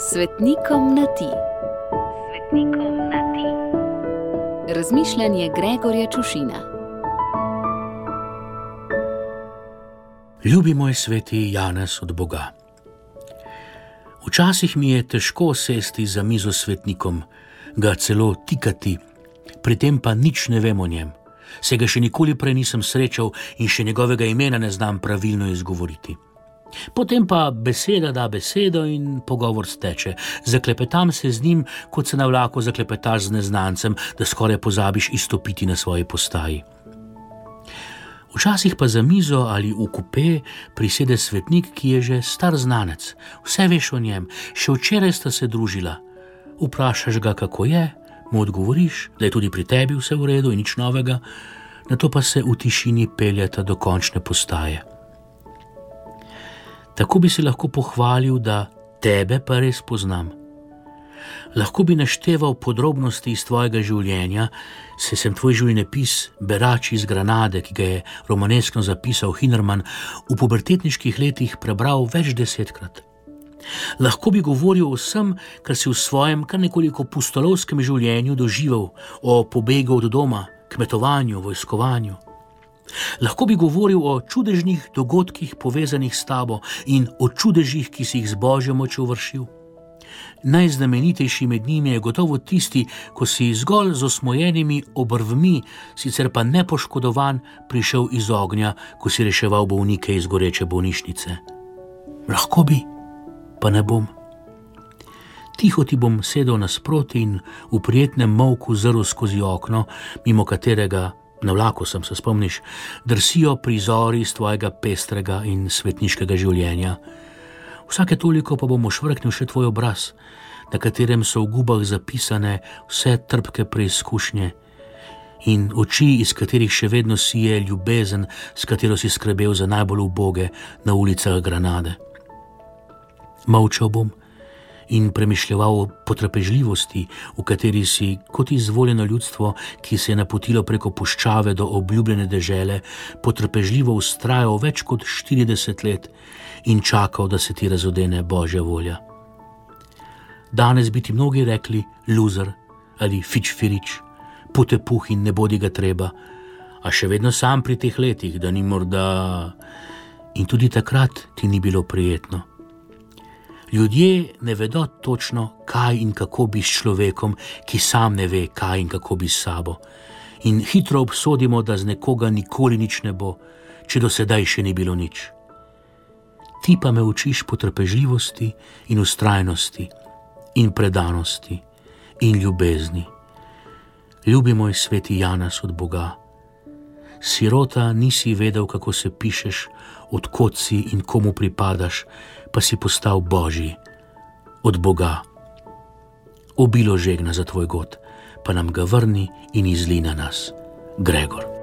Svetnikom na ti. Svetnikom na ti. Razmišljanje Gregorja Čušina. Ljubi moj sveti Janez od Boga. Včasih mi je težko sesti za mizo s svetnikom, ga celo tikati, pri tem pa nič ne vem o njem. Se ga še nikoli prej nisem srečal in še njegovega imena ne znam pravilno izgovoriti. Potem pa beseda da besedo in pogovor steče. Zaklepetam se z njim, kot se na vlaku zaklepetaš z neznancem, da skoraj pozabiš izstopiti na svoji postaji. Včasih pa za mizo ali v kupe prisede svetnik, ki je že star znanec. Vse veš o njem, še včeraj sta se družila. Vprašaš ga, kako je, mu odgovoriš, da je tudi pri tebi vse v redu in nič novega, nato pa se v tišini peljeta do končne postaje. Tako bi se lahko pohvalil, da tebe pa res poznam. Lahko bi našteval podrobnosti iz tvojega življenja, saj sem tvoj življenjepis berač iz Granade, ki ga je romaneskno zapisal Hinerman, v pubertetniških letih prebral več desetkrat. Lahko bi govoril o vsem, kar si v svojem kar nekoliko pustolovskem življenju doživel, o pobegu od doma, kmetovanju, vojskovanju. Lahko bi govoril o čudežnih dogodkih povezanih s tabo in o čudežih, ki si jih z Božjo močjo vršil. Najznamenitejši med njimi je gotovo tisti, ko si zgolj z osmojenimi obrvmi, sicer pa nepoškodovan, prišel iz ognja, ko si reševal bolnike iz goreče bolnišnice. Lahko bi, pa ne bom. Tiho ti bom sedel nasproti in v prijetnem molku zrl skozi okno, mimo katerega, na vlaku sem, se spomniš, drsijo prizori iz tvojega pestrega in svetniškega življenja. Vsake toliko pa bom ošvrknil še tvoj obraz, na katerem so v gubah zapisane vse trpke preizkušnje in oči, iz katerih še vedno sije ljubezen, s katero si skrbel za najbolj uboge na ulicah Granade. Molčal bom in premišljeval o potrpežljivosti, v kateri si, kot izvoljeno ljudstvo, ki se je napotilo preko puščave do obljubljene dežele, potrpežljivo vztrajal več kot 40 let in čakal, da se ti razodene Božja volja. Danes bi ti mnogi rekli luzer ali fičfirič, potepuh in ne bodi ga treba, a še vedno sam pri teh letih, da ni morda... In tudi takrat ti ni bilo prijetno. Ljudje ne vedo točno, kaj in kako bi s človekom, ki sam ne ve, kaj in kako bi s sabo. In hitro obsodimo, da z nekoga nikoli nič ne bo, če do sedaj še ni bilo nič. Ti pa me učiš potrpežljivosti in vztrajnosti in predanosti in ljubezni. Ljubi moj sveti Janez od Boga. Sirota, nisi vedel, kako se pišeš, od kod si in komu pripadaš, pa si postal Božji, od Boga. Obilo žegna za tvoj god, pa nam ga vrni in izli na nas. Gregor.